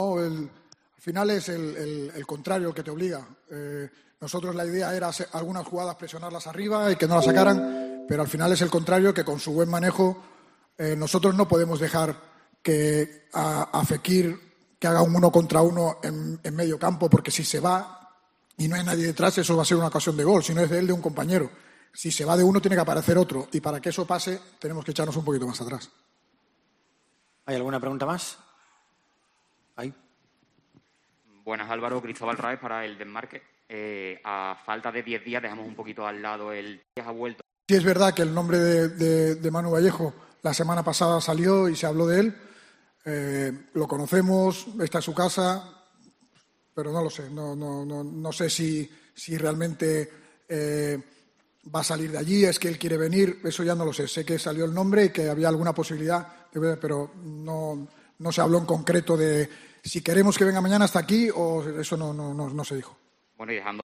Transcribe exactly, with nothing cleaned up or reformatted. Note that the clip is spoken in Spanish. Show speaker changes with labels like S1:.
S1: No, el, al final es el, el, el contrario el que te obliga. Eh, nosotros la idea era hacer algunas jugadas presionarlas arriba y que no las sacaran, pero al final es el contrario, que con su buen manejo eh, nosotros no podemos dejar que a, a Fekir que haga un uno contra uno en, en medio campo, porque si se va y no hay nadie detrás, eso va a ser una ocasión de gol, si no es de él, de un compañero. Si se va de uno, tiene que aparecer otro, y para que eso pase tenemos que echarnos un poquito más atrás.
S2: ¿Hay alguna pregunta más? ¿Ahí?
S3: Buenas, Álvaro. Cristóbal Raez para el Desmarque. Eh, a falta de diez días, dejamos un poquito al lado el... ha vuelto.
S1: Sí, es verdad que el nombre de, de, de Manu Vallejo la semana pasada salió y se habló de él. Eh, lo conocemos, está en su casa, pero no lo sé. No, no, no, no sé si, si realmente eh, va a salir de allí, es que él quiere venir, eso ya no lo sé. Sé que salió el nombre y que había alguna posibilidad, de, pero no, no se habló en concreto de si queremos que venga mañana hasta aquí o eso no, no, no, no se dijo.
S3: Bueno, y dejando